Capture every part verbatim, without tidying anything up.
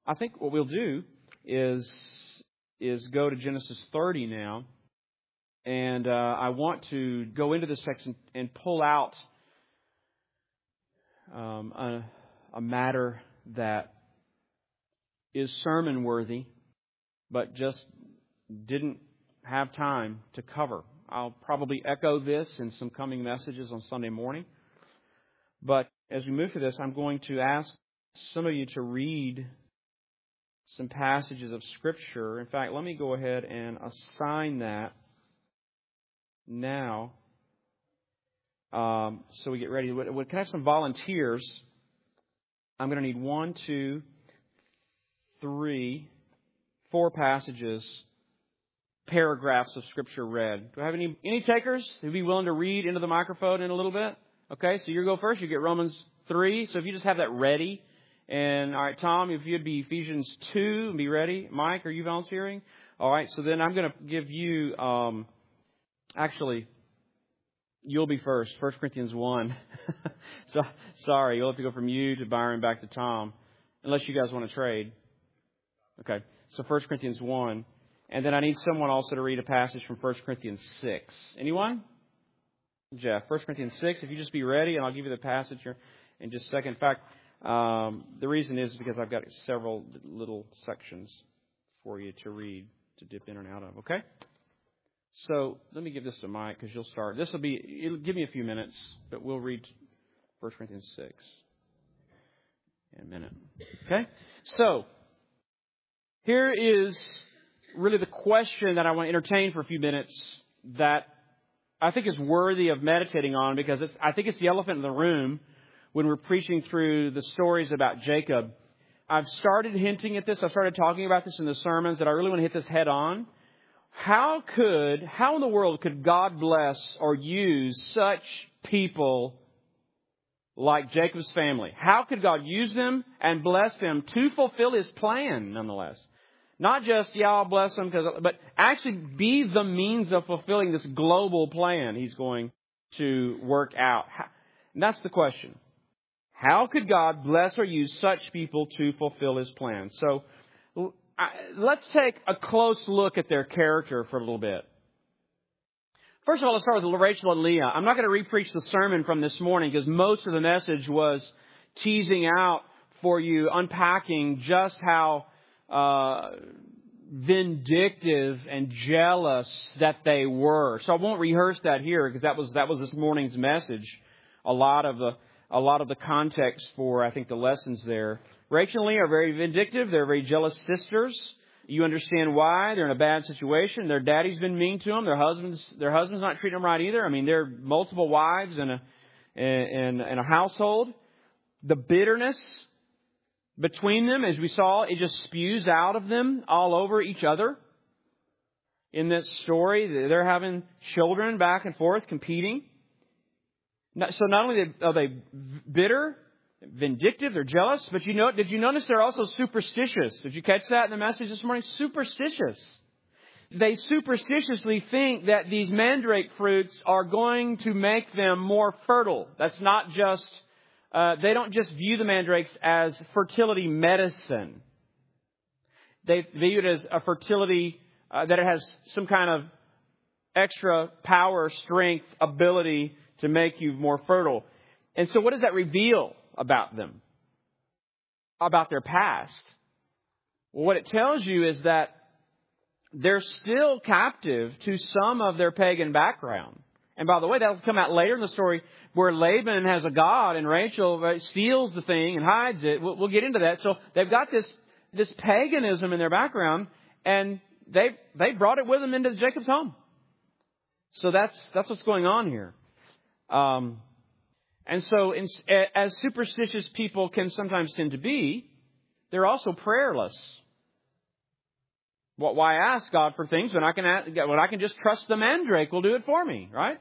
I think what we'll do is is go to Genesis thirty now. And uh, I want to go into this text and, and pull out um, a, a matter that is sermon worthy, but just didn't have time to cover. I'll probably echo this in some coming messages on Sunday morning. But as we move through this, I'm going to ask some of you to read some passages of Scripture. In fact, let me go ahead and assign that now. Um, so we get ready. Can I have some volunteers? I'm going to need one, two, three, four passages, paragraphs of Scripture read. Do I have any any takers who'd be willing to read into the microphone in a little bit? Okay, so you go first. You get Romans three. So if you just have that ready. And, all right, Tom, if you'd be Ephesians two and be ready. Mike, are you volunteering? All right, so then I'm going to give you, um, actually, you'll be first. First Corinthians one. so Sorry, you'll have to go from you to Byron back to Tom, unless you guys want to trade. Okay, so First Corinthians one. And then I need someone also to read a passage from First Corinthians six. Anyone? Jeff, First Corinthians six. If you just be ready, and I'll give you the passage here in just a second. In fact, um, the reason is because I've got several little sections for you to read, to dip in and out of. Okay? So let me give this to Mike because you'll start. This will be, it'll give me a few minutes, but we'll read First Corinthians six in a minute. Okay? So, here is really the question that I want to entertain for a few minutes that I think is worthy of meditating on, because it's, I think it's the elephant in the room when we're preaching through the stories about Jacob. I've started hinting at this. I've started talking about this in the sermons that I really want to hit this head on. How could, how in the world could God bless or use such people like Jacob's family? How could God use them and bless them to fulfill His plan, nonetheless? Not just, yeah, I'll bless them, because, but actually be the means of fulfilling this global plan He's going to work out. And that's the question. How could God bless or use such people to fulfill His plan? So let's take a close look at their character for a little bit. First of all, let's start with Rachel and Leah. I'm not going to re-preach the sermon from this morning because most of the message was teasing out for you, unpacking just how uh, vindictive and jealous that they were. So I won't rehearse that here because that was that was this morning's message. A lot of the a lot of the context for, I think, the lessons there. Rachel and Leah are very vindictive. They're very jealous sisters. You understand why. They're in a bad situation. Their daddy's been mean to them. Their husband's their husband's not treating them right either. I mean, they're multiple wives in a in, in a household. The bitterness between them, as we saw, it just spews out of them all over each other. In this story, they're having children back and forth, competing. So not only are they bitter, vindictive, they're jealous, but you know, did you notice they're also superstitious? Did you catch that in the message this morning? Superstitious. They superstitiously think that these mandrake fruits are going to make them more fertile. That's not just, uh, they don't just view the mandrakes as fertility medicine. They view it as a fertility, uh, that it has some kind of extra power, strength, ability to make you more fertile. And so what does that reveal about them? About their past? Well, what it tells you is that they're still captive to some of their pagan background. And by the way, that'll come out later in the story where Laban has a god and Rachel steals the thing and hides it. We'll, we'll get into that. So they've got this, this paganism in their background, and they've, they brought it with them into Jacob's home. So that's, that's what's going on here. Um, and so in, as superstitious people can sometimes tend to be, they're also prayerless. Well, why ask God for things when I can ask, when I can just trust the mandrake will do it for me, right?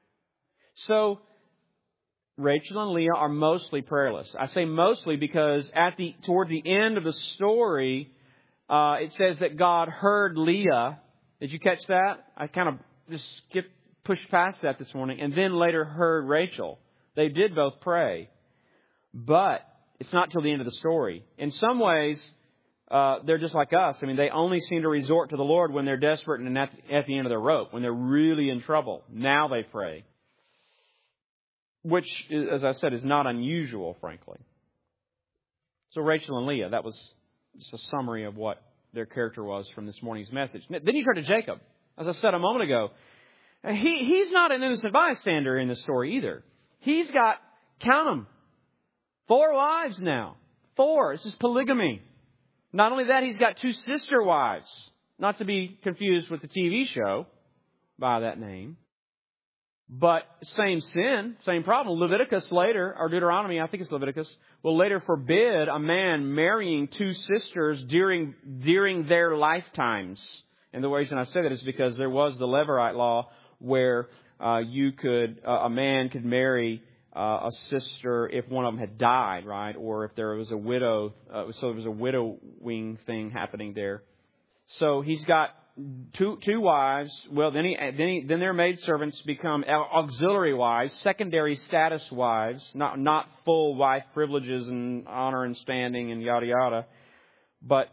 So Rachel and Leah are mostly prayerless. I say mostly because at the toward the end of the story, uh, it says that God heard Leah. Did you catch that? I kind of just skipped. Pushed past that this morning, and then later heard Rachel. They did both pray. But it's not till the end of the story. In some ways, uh, they're just like us. I mean, they only seem to resort to the Lord when they're desperate and at, at the end of their rope, when they're really in trouble. Now they pray. Which, as I said, is not unusual, frankly. So Rachel and Leah, that was just a summary of what their character was from this morning's message. Then you turn to Jacob. As I said a moment ago, he, he's not an innocent bystander in this story either. He's got, count them, four wives now. Four. This is polygamy. Not only that, he's got two sister wives. Not to be confused with the T V show by that name. But same sin, same problem. Leviticus later, or Deuteronomy, I think it's Leviticus, will later forbid a man marrying two sisters during during their lifetimes. And the reason I say that is because there was the Levirate law where uh, you could, uh, a man could marry uh, a sister if one of them had died, right? Or if there was a widow, uh, so there was a widowing thing happening there. So he's got Two two wives. Well, then he then he, then their maidservants become auxiliary wives, secondary status wives, not not full wife privileges and honor and standing and yada yada. But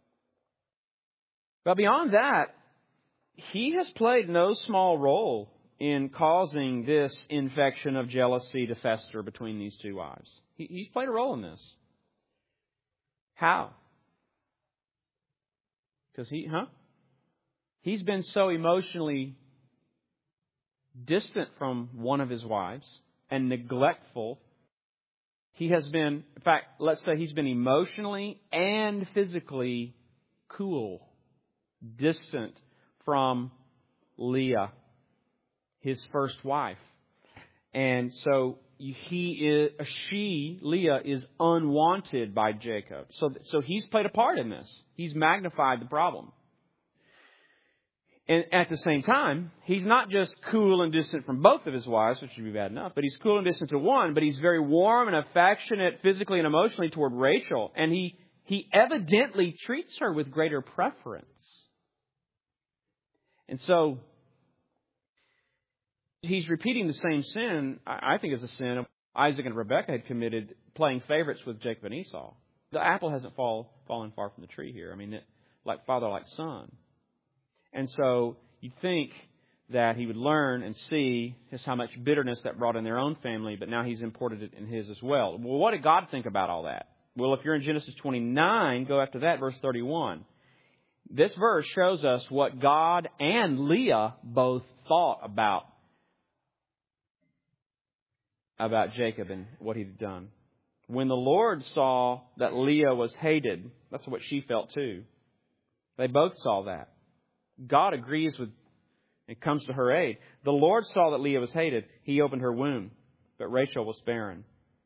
but beyond that, he has played no small role in causing this infection of jealousy to fester between these two wives. He, he's played a role in this. How? Because he, huh? He's been so emotionally distant from one of his wives and neglectful. He has been, in fact, let's say he's been emotionally and physically cool, distant from Leah, his first wife. And so he is, she, Leah, is unwanted by Jacob. So, so he's played a part in this. He's magnified the problem. And at the same time, he's not just cool and distant from both of his wives, which would be bad enough, but he's cool and distant to one, but he's very warm and affectionate physically and emotionally toward Rachel. And he, he evidently treats her with greater preference. And so he's repeating the same sin, I think is a sin Isaac and Rebekah had committed, playing favorites with Jacob and Esau. The apple hasn't fall, fallen far from the tree here. I mean, it, like father, like son. And so you'd think that he would learn and see just how much bitterness that brought in their own family, but now he's imported it in his as well. Well, what did God think about all that? Well, if you're in Genesis twenty-nine, go after that, verse thirty-one. This verse shows us what God and Leah both thought about, about Jacob and what he'd done. When the Lord saw that Leah was hated, that's what she felt too. They both saw that. God agrees with, it comes to her aid. The Lord saw that Leah was hated. He opened her womb, but Rachel was barren.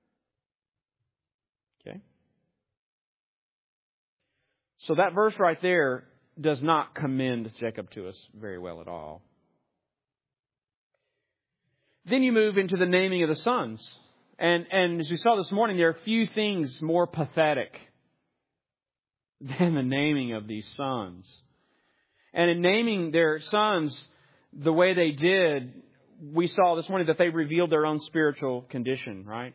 Okay? So that verse right there does not commend Jacob to us very well at all. Then you move into the naming of the sons. And, and as we saw this morning, there are few things more pathetic than the naming of these sons. And in naming their sons the way they did, we saw this morning that they revealed their own spiritual condition, right?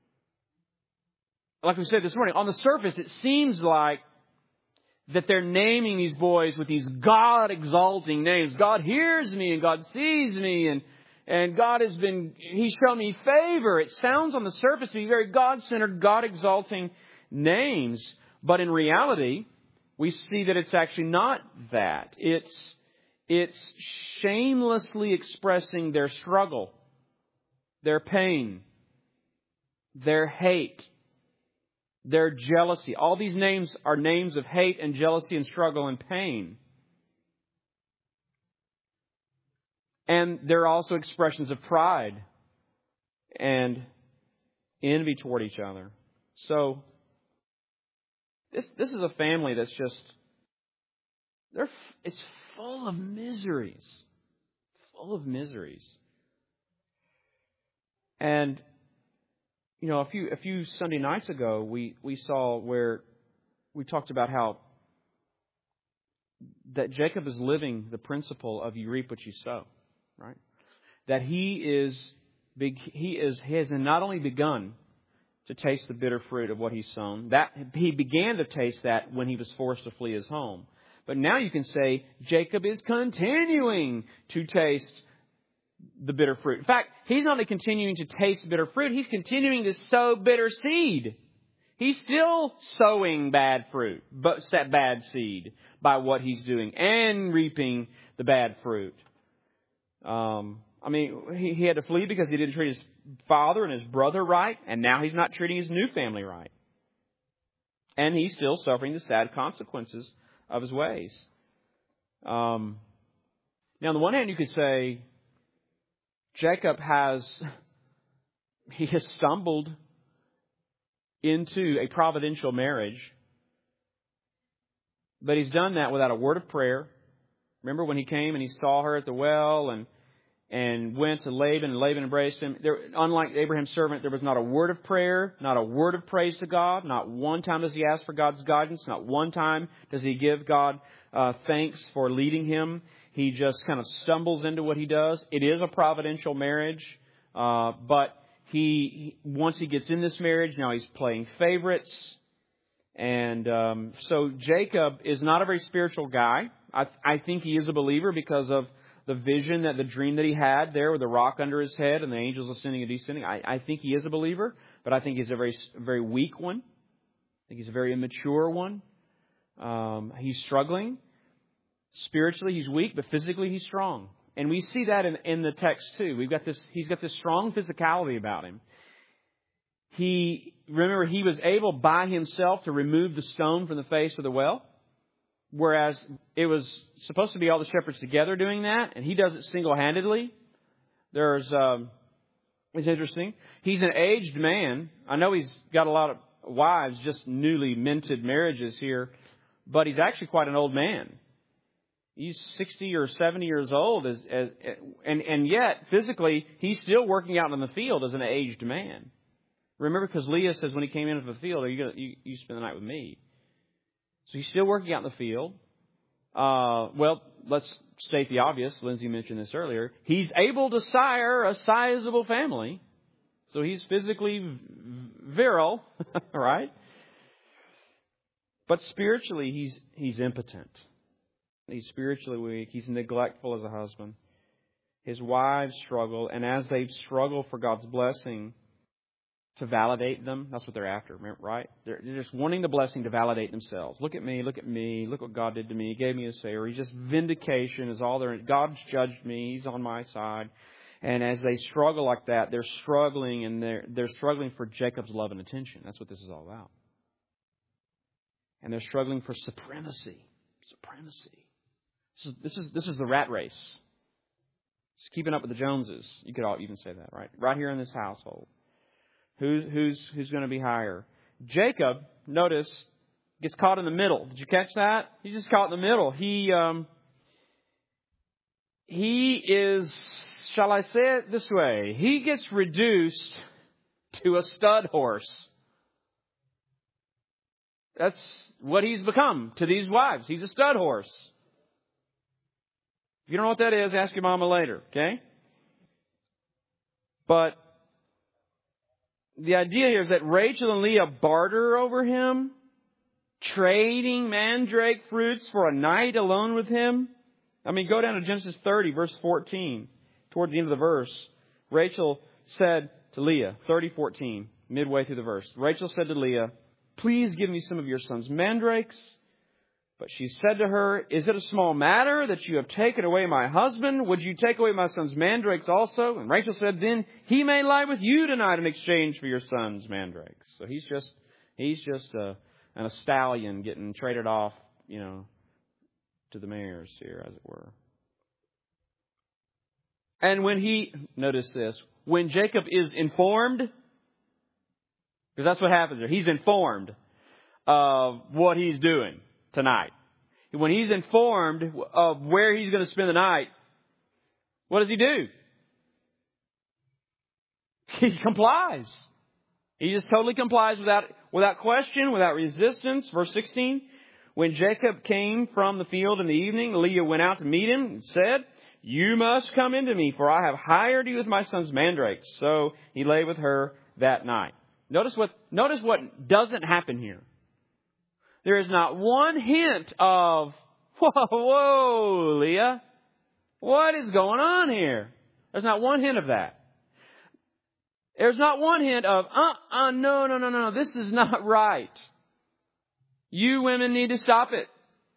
Like we said this morning, on the surface, it seems like that they're naming these boys with these God-exalting names. God hears me and God sees me and, and God has been, He's shown me favor. It sounds on the surface to be very God-centered, God-exalting names. But in reality, we see that it's actually not that. It's, it's shamelessly expressing their struggle, their pain, their hate, their jealousy. All these names are names of hate and jealousy and struggle and pain. And they're also expressions of pride and envy toward each other. So, This this is a family that's just, they're it's full of miseries. Full of miseries. And, you know, a few a few Sunday nights ago, we, we saw where we talked about how that Jacob is living the principle of you reap what you sow, right? That he is big he is he has not only begun to taste the bitter fruit of what he's sown. That he began to taste that when he was forced to flee his home. But now you can say Jacob is continuing to taste the bitter fruit. In fact, he's not only continuing to taste bitter fruit, he's continuing to sow bitter seed. He's still sowing bad fruit, but set bad seed by what he's doing and reaping the bad fruit. Um, I mean, he, he had to flee because he didn't treat his father and his brother right, and now he's not treating his new family right. And he's still suffering the sad consequences of his ways. Um, now, on the one hand, you could say Jacob has, he has stumbled into a providential marriage, but he's done that without a word of prayer. Remember when he came and he saw her at the well and and went to Laban, and Laban embraced him. There, unlike Abraham's servant, there was not a word of prayer, not a word of praise to God. Not one time does he ask for God's guidance. Not one time does he give God uh, thanks for leading him. He just kind of stumbles into what he does. It is a providential marriage, uh, but he once he gets in this marriage, now he's playing favorites. And um, so Jacob is not a very spiritual guy. I, I think he is a believer because of the vision, that the dream that he had there with the rock under his head and the angels ascending and descending. I, I think he is a believer, but I think he's a very, very weak one. I think he's a very immature one. Um, he's struggling. Spiritually, he's weak, but physically, he's strong. And we see that in, in the text too. We've got this, he's got this strong physicality about him. He, remember, he was able by himself to remove the stone from the face of the well. Whereas it was supposed to be all the shepherds together doing that, and he does it single-handedly. There's, um, it's interesting. He's an aged man. I know he's got a lot of wives, just newly minted marriages here, but he's actually quite an old man. He's sixty or seventy years old, as, as and and yet physically he's still working out in the field as an aged man. Remember, because Leah says when he came into the field, "Are you gonna you, you spend the night with me?" So he's still working out in the field. Uh, well, let's state the obvious. Lindsay mentioned this earlier. He's able to sire a sizable family. So he's physically virile, right? But spiritually, he's he's impotent. He's spiritually weak. He's neglectful as a husband. His wives struggle, and as they struggle for God's blessing, to validate them. That's what they're after, right? They're, they're just wanting the blessing to validate themselves. Look at me, look at me, look what God did to me. He gave me a Savior. He's just vindication is all there. God's judged me. He's on my side. And as they struggle like that, they're struggling, and they're, they're struggling for Jacob's love and attention. That's what this is all about. And they're struggling for supremacy. Supremacy. This is, this is, this is the rat race. It's keeping up with the Joneses. You could all even say that, right? Right here in this household. Who's who's who's going to be higher? Jacob, notice, gets caught in the middle. Did you catch that? He's just caught in the middle. He um, he is, shall I say it this way? He gets reduced to a stud horse. That's what he's become to these wives. He's a stud horse. If you don't know what that is, ask your mama later, okay? But the idea here is that Rachel and Leah barter over him, trading mandrake fruits for a night alone with him. I mean, go down to Genesis thirty, verse fourteen. Toward the end of the verse, Rachel said to Leah, thirty fourteen, midway through the verse, Rachel said to Leah, "Please give me some of your son's mandrakes." But she said to her, "Is it a small matter that you have taken away my husband? Would you take away my son's mandrakes also?" And Rachel said, "Then he may lie with you tonight in exchange for your son's mandrakes." So he's just, he's just a, a stallion getting traded off, you know, to the mares here, as it were. And when he, notice this, when Jacob is informed, because that's what happens there, he's informed of what he's doing tonight. When he's informed of where he's going to spend the night, what does he do? He complies. He just totally complies without without question, without resistance. Verse sixteen, when Jacob came from the field in the evening, Leah went out to meet him and said, "You must come into me, for I have hired you with my son's mandrakes." So he lay with her that night. Notice what, notice what doesn't happen here. There is not one hint of, whoa, whoa, Leah, what is going on here? There's not one hint of that. There's not one hint of, uh-uh, no, no, no, no, this is not right. You women need to stop it.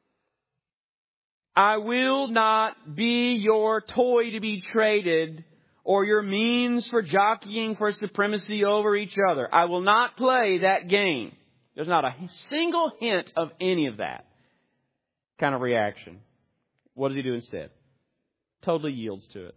I will not be your toy to be traded or your means for jockeying for supremacy over each other. I will not play that game. There's not a single hint of any of that kind of reaction. What does he do instead? Totally yields to it.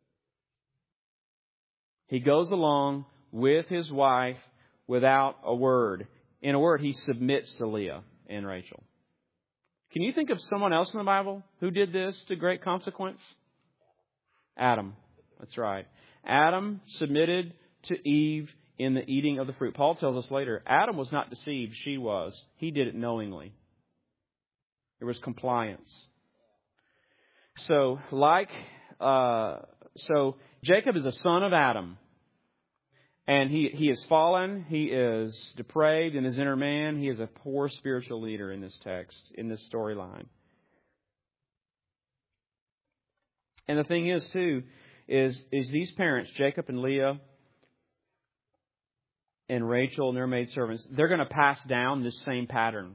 He goes along with his wife without a word. In a word, he submits to Leah and Rachel. Can you think of someone else in the Bible who did this to great consequence? Adam. That's right. Adam submitted to Eve in the eating of the fruit. Paul tells us later, Adam was not deceived, she was. He did it knowingly. There was compliance. So, like, uh, so Jacob is a son of Adam. And he, he is fallen, he is depraved in his inner man, he is a poor spiritual leader in this text, in this storyline. And the thing is, too, is, is these parents, Jacob and Leah and Rachel and their maidservants, they're going to pass down this same pattern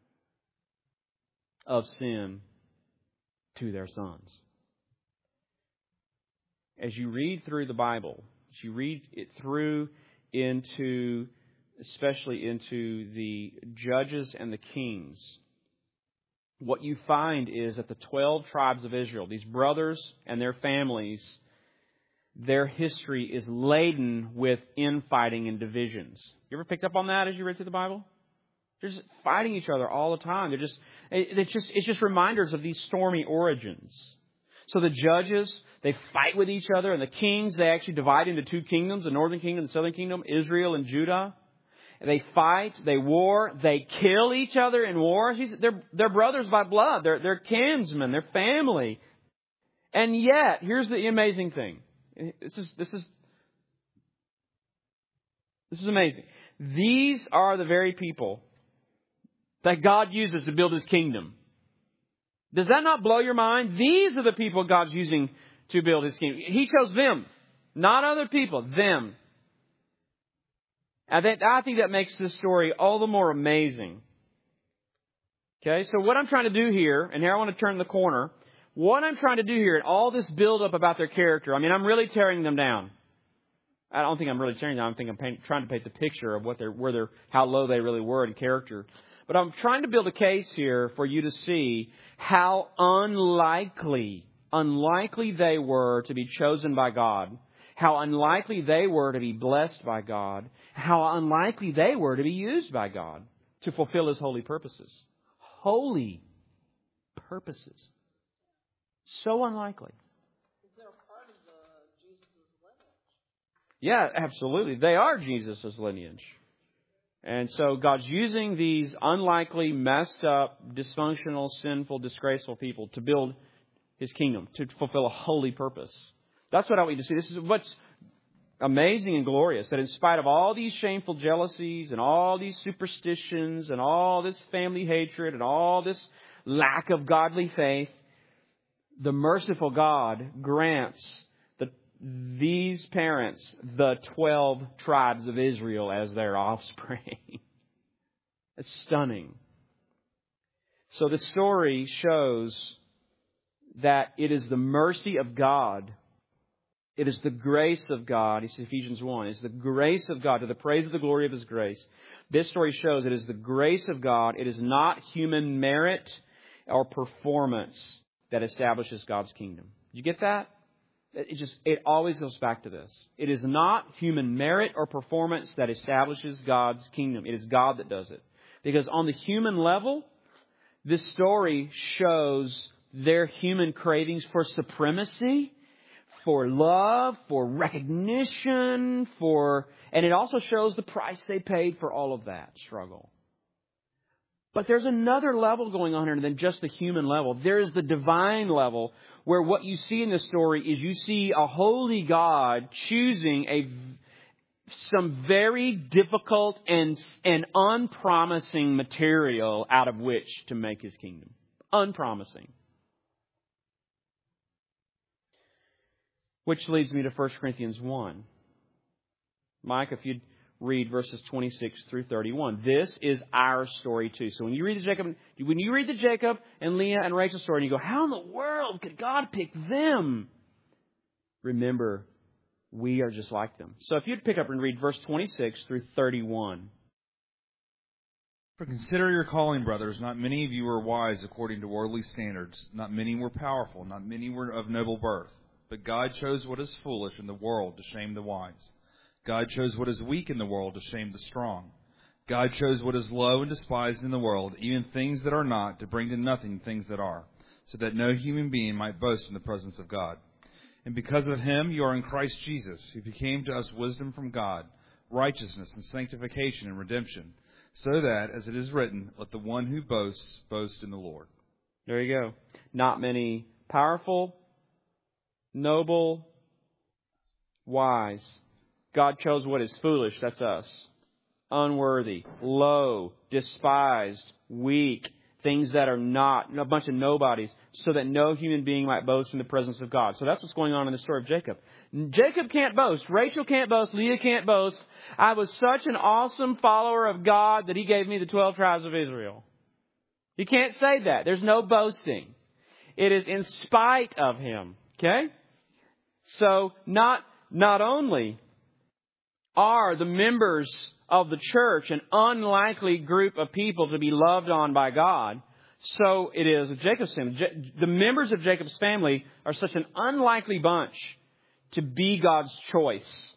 of sin to their sons. As you read through the Bible, as you read it through into, especially into the Judges and the Kings, what you find is that the twelve tribes of Israel, these brothers and their families, their history is laden with infighting and divisions. You ever picked up on that as you read through the Bible? They're just fighting each other all the time. They're just, it's just, it's just reminders of these stormy origins. So the judges, they fight with each other, and the kings, they actually divide into two kingdoms, the northern kingdom and the southern kingdom, Israel and Judah. They fight, they war, they kill each other in war. They're, they're brothers by blood. They're, they're kinsmen. They're family. And yet, here's the amazing thing. This is, this is, this is amazing. These are the very people that God uses to build His kingdom. Does that not blow your mind? These are the people God's using to build His kingdom. He chose them, not other people, them. I think, I think that makes this story all the more amazing. Okay, so what I'm trying to do here, and here I want to turn the corner. What I'm trying to do here, and all this build-up about their character, I mean, I'm really tearing them down. I don't think I'm really tearing them down. I think I'm paint, trying to paint the picture of what they're, where they're, how low they really were in character. But I'm trying to build a case here for you to see how unlikely, unlikely they were to be chosen by God. How unlikely they were to be blessed by God. How unlikely they were to be used by God to fulfill His holy purposes. Holy purposes. So unlikely. Is there a part of the Jesus' lineage? Yeah, absolutely. They are Jesus' lineage. And so God's using these unlikely, messed up, dysfunctional, sinful, disgraceful people to build His kingdom, to fulfill a holy purpose. That's what I want you to see. This is what's amazing and glorious, that in spite of all these shameful jealousies and all these superstitions and all this family hatred and all this lack of godly faith, the merciful God grants the, these parents the twelve tribes of Israel as their offspring. It's stunning. So the story shows that it is the mercy of God. It is the grace of God. It's Ephesians one. It's the grace of God to the praise of the glory of His grace. This story shows it is the grace of God. It is not human merit or performance that establishes God's kingdom. You get that? It just, it always goes back to this. It is not human merit or performance that establishes God's kingdom. It is God that does it. Because on the human level, this story shows their human cravings for supremacy, for love, for recognition, for, and it also shows the price they paid for all of that struggle. But there's another level going on here than just the human level. There is the divine level where what you see in this story is you see a holy God choosing a, some very difficult and, and unpromising material out of which to make His kingdom. Unpromising. Which leads me to First Corinthians one. Mike, if you'd read verses twenty-six through thirty-one. This is our story too. So when you read the Jacob, when you read the Jacob and Leah and Rachel story, and you go, how in the world could God pick them? Remember, we are just like them. So if you'd pick up and read verse twenty-six through thirty-one. For consider your calling, brothers. Not many of you were wise according to worldly standards. Not many were powerful. Not many were of noble birth. But God chose what is foolish in the world to shame the wise. God chose what is weak in the world to shame the strong. God chose what is low and despised in the world, even things that are not, to bring to nothing things that are, so that no human being might boast in the presence of God. And because of Him you are in Christ Jesus, who became to us wisdom from God, righteousness and sanctification and redemption, so that, as it is written, let the one who boasts boast in the Lord. There you go. Not many powerful, noble, wise. God chose what is foolish, that's us. Unworthy, low, despised, weak, things that are not, a bunch of nobodies, so that no human being might boast in the presence of God. So that's what's going on in the story of Jacob. Jacob can't boast. Rachel can't boast. Leah can't boast. I was such an awesome follower of God that He gave me the twelve tribes of Israel. You can't say that. There's no boasting. It is in spite of Him. Okay? So not, not only are the members of the church an unlikely group of people to be loved on by God, so it is with Jacob's family. The members of Jacob's family are such an unlikely bunch to be God's choice.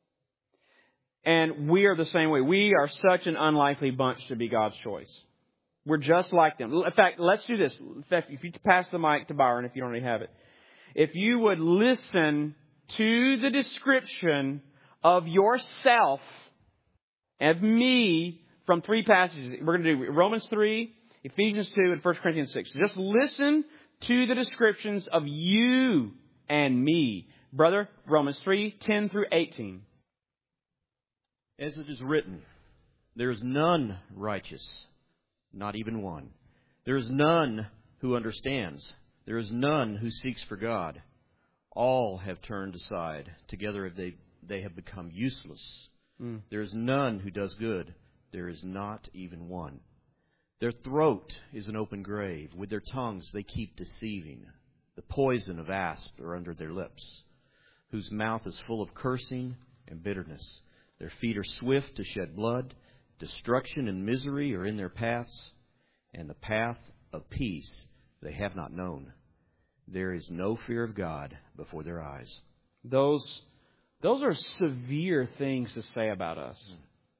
And we are the same way. We are such an unlikely bunch to be God's choice. We're just like them. In fact, let's do this. In fact, if you pass the mic to Byron, if you don't already have it. If you would listen to the description of yourself, of me, from three passages. We're going to do Romans three, Ephesians two, and First Corinthians six. Just listen to the descriptions of you and me. Brother, Romans three, ten through eighteen. As it is written, there is none righteous, not even one. There is none who understands. There is none who seeks for God. All have turned aside. Together they, they have become useless. Mm. There is none who does good. There is not even one. Their throat is an open grave. With their tongues they keep deceiving. The poison of asp are under their lips, whose mouth is full of cursing and bitterness. Their feet are swift to shed blood. Destruction and misery are in their paths, and the path of peace they have not known. There is no fear of God before their eyes. Those, those are severe things to say about us. Mm.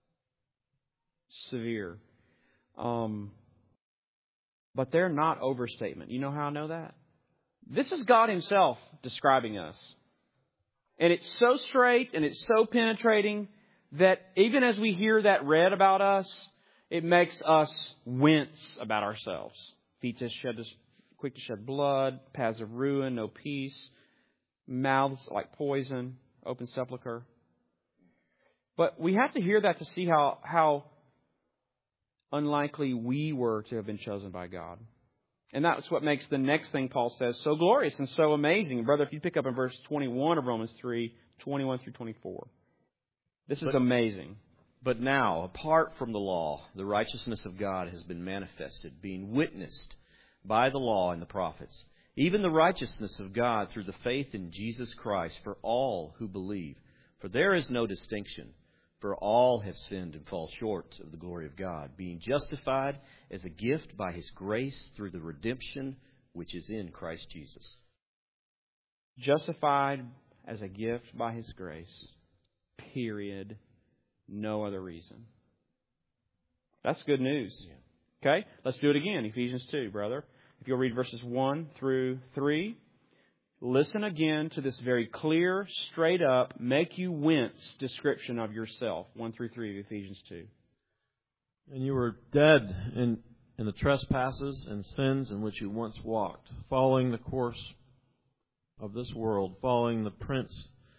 Severe. Um, but they're not overstatement. You know how I know that? This is God Himself describing us. And it's so straight and it's so penetrating that even as we hear that read about us, it makes us wince about ourselves. Feet to shed, quick to shed blood, paths of ruin, no peace, mouths like poison, open sepulcher. But we have to hear that to see how, how unlikely we were to have been chosen by God. And that's what makes the next thing Paul says so glorious and so amazing. Brother, if you pick up in verse twenty-one of Romans three, twenty-one through twenty-four. This is but, amazing. But now, apart from the law, the righteousness of God has been manifested, being witnessed by the law and the prophets, even the righteousness of God through the faith in Jesus Christ for all who believe. For there is no distinction, for all have sinned and fall short of the glory of God, being justified as a gift by His grace through the redemption which is in Christ Jesus. Justified as a gift by His grace. Period. No other reason. That's good news. Yeah. Okay? Let's do it again. Ephesians two, brother. If you'll read verses one through three. Listen again to this very clear, straight up, make you wince description of yourself. one through three of Ephesians two. And you were dead in, in the trespasses and sins in which you once walked, following the course of this world, following the prince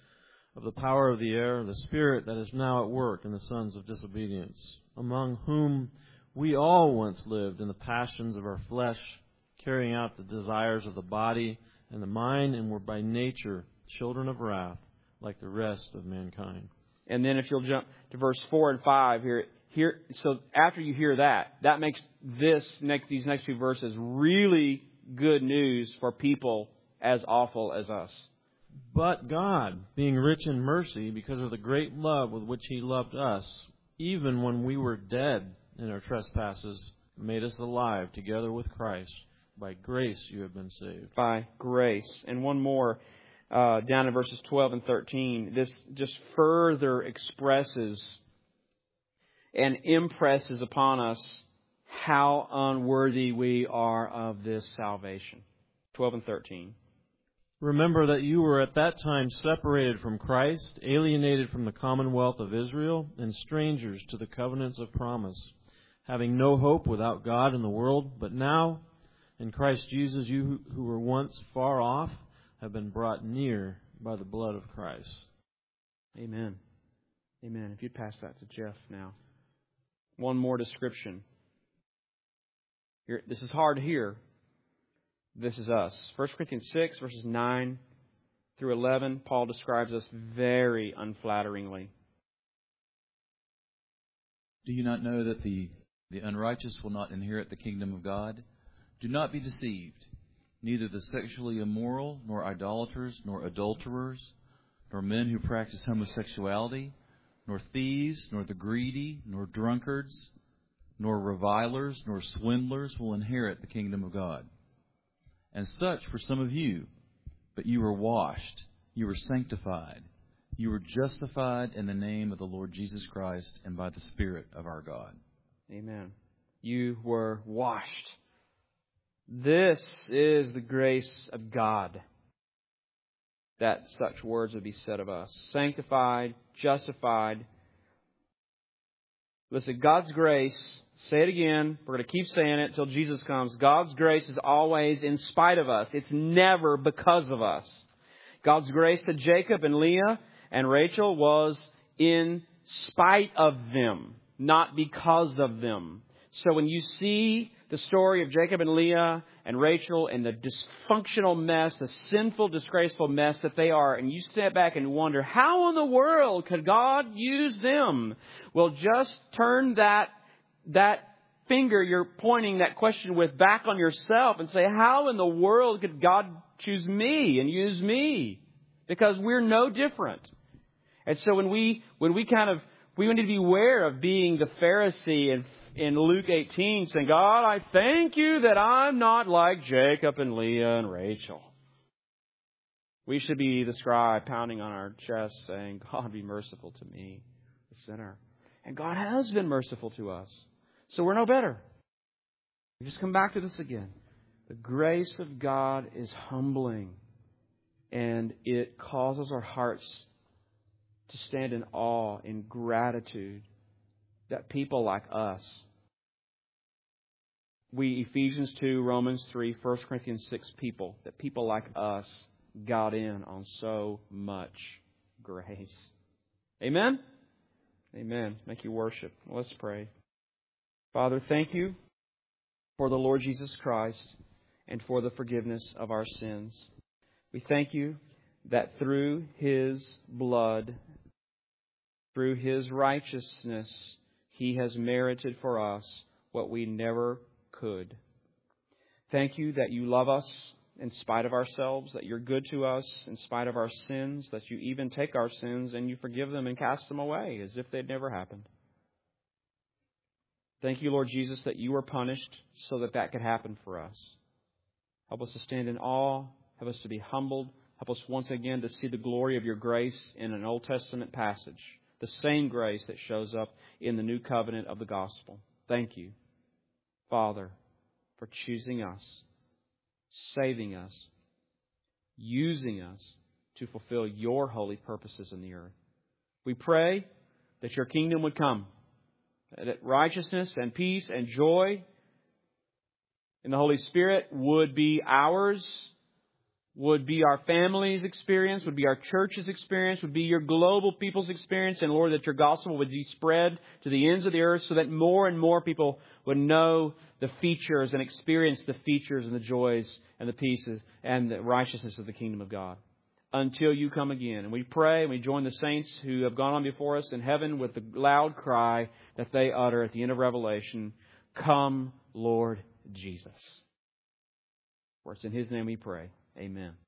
of the power of the air, the spirit that is now at work in the sons of disobedience, among whom we all once lived in the passions of our flesh, carrying out the desires of the body and the mind, and were by nature children of wrath, like the rest of mankind. And then if you'll jump to verse four and five here, here. So after you hear that, that makes this next these next few verses really good news for people as awful as us. But God, being rich in mercy, because of the great love with which He loved us, even when we were dead in our trespasses, made us alive together with Christ. By grace you have been saved. By grace. And one more, uh, down in verses twelve and thirteen. This just further expresses and impresses upon us how unworthy we are of this salvation. twelve and thirteen. Remember that you were at that time separated from Christ, alienated from the commonwealth of Israel, and strangers to the covenants of promise, having no hope without God in the world. But now, in Christ Jesus, you who were once far off have been brought near by the blood of Christ. Amen. Amen. If you'd pass that to Jeff now. One more description. Here, this is hard to hear. This is us. First Corinthians six, verses nine through eleven, Paul describes us very unflatteringly. Do you not know that the, the unrighteous will not inherit the kingdom of God? Do not be deceived. Neither the sexually immoral, nor idolaters, nor adulterers, nor men who practice homosexuality, nor thieves, nor the greedy, nor drunkards, nor revilers, nor swindlers will inherit the kingdom of God. And such were some of you, but you were washed, you were sanctified, you were justified in the name of the Lord Jesus Christ and by the Spirit of our God. Amen. You were washed. This is the grace of God, that such words would be said of us. Sanctified, justified. Listen, God's grace, say it again, we're going to keep saying it until Jesus comes. God's grace is always in spite of us. It's never because of us. God's grace to Jacob and Leah and Rachel was in spite of them, not because of them. So when you see the story of Jacob and Leah and Rachel and the dysfunctional mess, the sinful, disgraceful mess that they are, and you step back and wonder, how in the world could God use them? Well, just turn that that finger you're pointing that question with back on yourself and say, how in the world could God choose me and use me? Because we're no different. And so when we when we kind of we need to be aware of being the Pharisee and in Luke eighteen, saying, God, I thank you that I'm not like Jacob and Leah and Rachel. We should be the scribe pounding on our chest saying, God, be merciful to me, the sinner. And God has been merciful to us. So we're no better. We just come back to this again. The grace of God is humbling, and it causes our hearts to stand in awe, in gratitude, that people like us, we, Ephesians two, Romans three, First Corinthians six people, that people like us got in on so much grace. Amen? Amen. Thank you, worship. Let's pray. Father, thank you for the Lord Jesus Christ and for the forgiveness of our sins. We thank you that through His blood, through His righteousness, He has merited for us what we never could. Thank you that you love us in spite of ourselves, that you're good to us in spite of our sins, that you even take our sins and you forgive them and cast them away as if they'd never happened. Thank you, Lord Jesus, that you were punished so that that could happen for us. Help us to stand in awe. Help us to be humbled. Help us once again to see the glory of your grace in an Old Testament passage. The same grace that shows up in the new covenant of the gospel. Thank you, Father, for choosing us, saving us, using us to fulfill your holy purposes in the earth. We pray that your kingdom would come, that righteousness and peace and joy in the Holy Spirit would be ours would be our family's experience, would be our church's experience, would be your global people's experience. And Lord, that your gospel would be spread to the ends of the earth so that more and more people would know the features and experience the features and the joys and the pieces and the righteousness of the kingdom of God. Until you come again. And we pray and we join the saints who have gone on before us in heaven with the loud cry that they utter at the end of Revelation, "Come, Lord Jesus." For it's in His name we pray. Amen.